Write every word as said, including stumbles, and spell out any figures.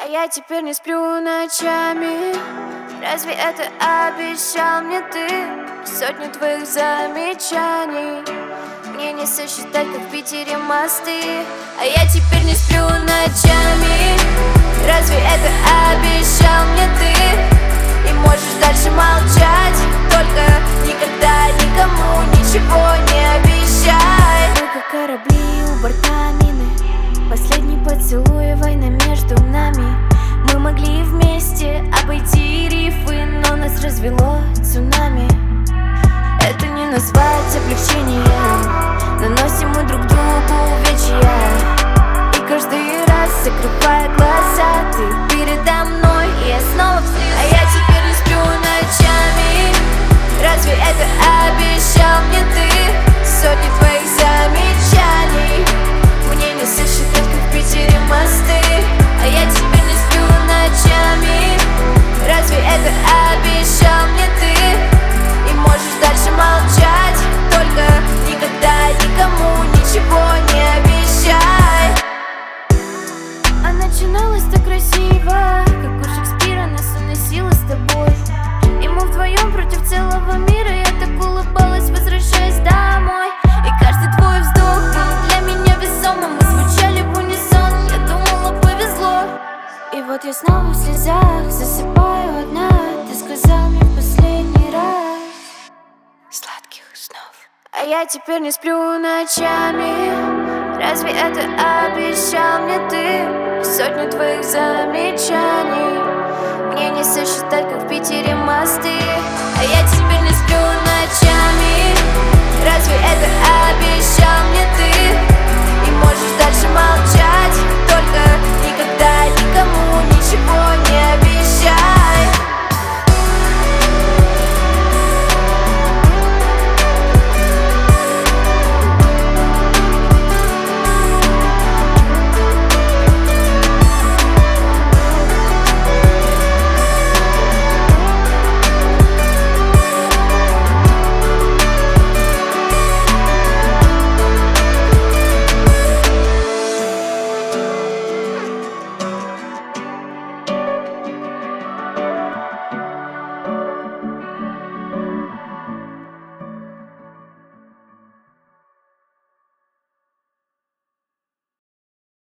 я теперь не сплю ночами. Разве это обещал мне ты? Сотни твоих замечаний мне не сосчитать, как в Питере мосты. А я теперь не сплю ночами. Разве это обещал мне ты? И можешь дальше молчать, только никогда никому ничего не обещай. Мы как корабли у борта мины, последний поцелуй, война между нами. Мы могли вместе обойти рифы, но нас развело цунами. Это не назвать облегчением, наносим мы друг другу увечья. И каждый раз, закрывая глаза, ты передо мной, и я снова в слезах. А я теперь не сплю ночами. Разве это обещал мне ты? Сотни твоих замечаний мне не сосчитать, как в Питере мосты. А я теперь не сплю ночами. Разве это обещал мне ты? И можешь дальше молчать, только никогда никому ничего не обещай. А начиналось так красиво, как у Шекспира нас уносило с тобой. И мы вдвоем против целого мира. Я так улыбалась, возвращаясь домой. И каждый твой вздох был для меня весомым. Мы звучали в унисон, я думала, повезло. И вот я снова в слезах, засыпаю одна. Ты сказал мне в последний раз сладких снов. А я теперь не сплю ночами. Разве это обещал мне ты? Сотни твоих замечаний мне не сосчитать, как в Питере мосты. А я теперь не сплю ночами. Разве это обещал мне ты? И можешь дальше молчать.